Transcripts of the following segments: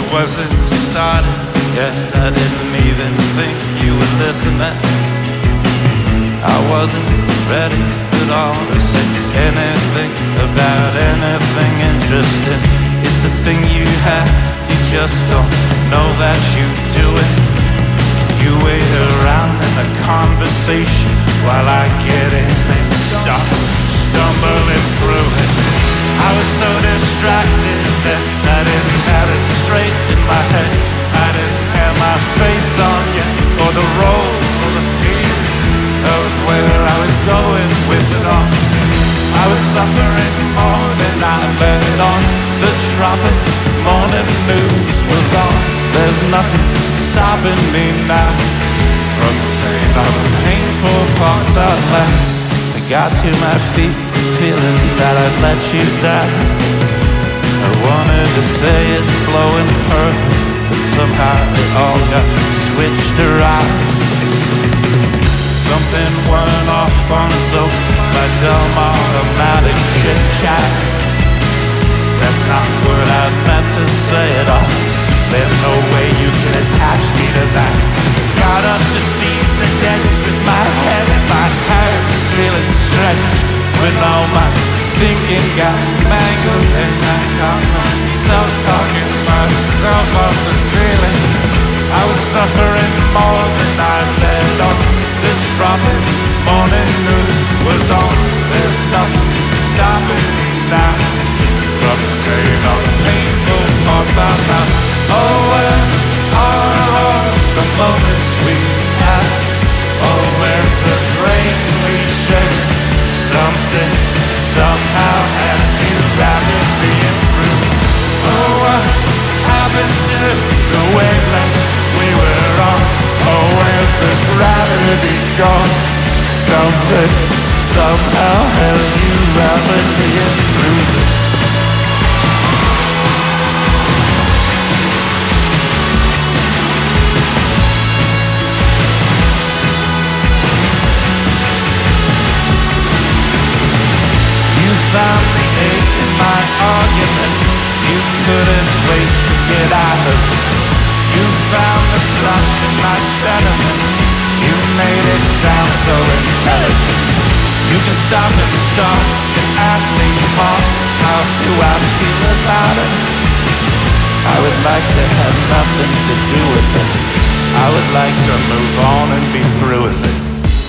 wasn't started yet. I didn't even think you would listen then. I wasn't ready at all to say anything about anything interesting. It's the thing you have, you just don't know that you do it. You wait around in the conversation while I get in and stop stumbling through it. I was so distracted that I didn't have it straight in my head. I didn't have my face on yet, or the role, or the feel of where I was going with it all. I was suffering more than I let on. The tropic morning news was on. There's nothing stopping me now from saying all the painful parts out loud. I got to my feet, feeling that I'd let you down. I wanted to say it slow and perfect, but somehow it all got switched around. Something went off on its own, my dumb automatic chit-chat. That's not what I meant to say at all. There's no way you can attach me to that. Got up to seize the day with my head and my hands feeling stretched. When all my thinking got mangled and I caught myself talking myself off the ceiling. I was suffering more than I let on. The tropic morning news was on. There's nothing stopping me now from saying all the painful parts out loud. Oh, where are all the moments we had? Oh, where's the brain we shared? Something somehow has you rapidly improved. Oh, what happened to the wavelength we were on? Oh, where's the gravity gone? Something somehow has you rapidly improved. Found the ache in my argument. You couldn't wait to get out of it. You found the slush in my sentiment. You made it sound so intelligent. You can stop and start an athlete's heart. How do I feel about it? I would like to have nothing to do with it. I would like to move on and be through with it.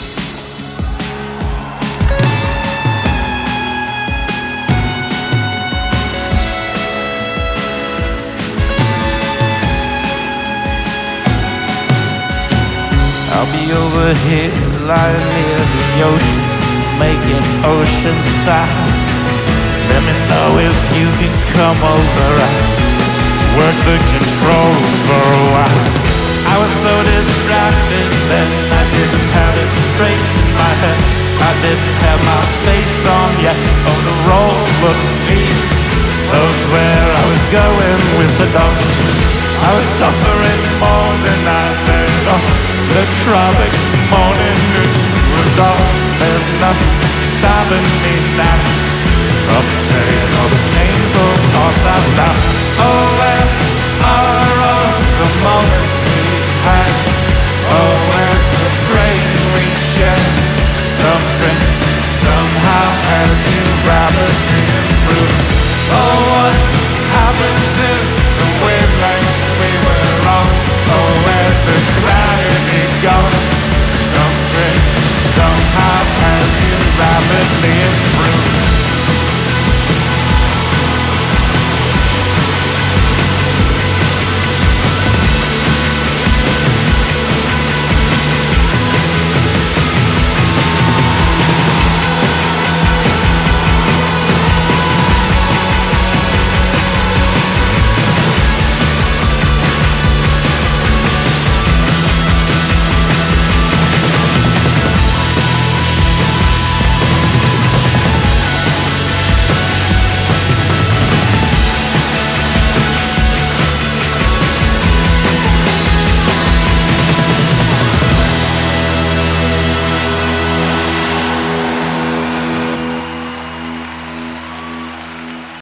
I'll be over here, lying near the ocean, making ocean sounds. Let me know if you can come over. I work the controls for a while. I was so distracted that I didn't have it straight in my head. I didn't have my face on yet, or the role or the feel of where I was going with the dog. I was suffering more than I let on. The tropic morning news was on. There's nothing stopping me now from saying all the painful parts out loud. Oh, where are all the moments we had? Oh, where's the brain we shared? Something somehow has you rapidly improved. Oh, what happened to the wavelength we were on? Oh, where's the gravity gone? Something somehow has you rapidly improved.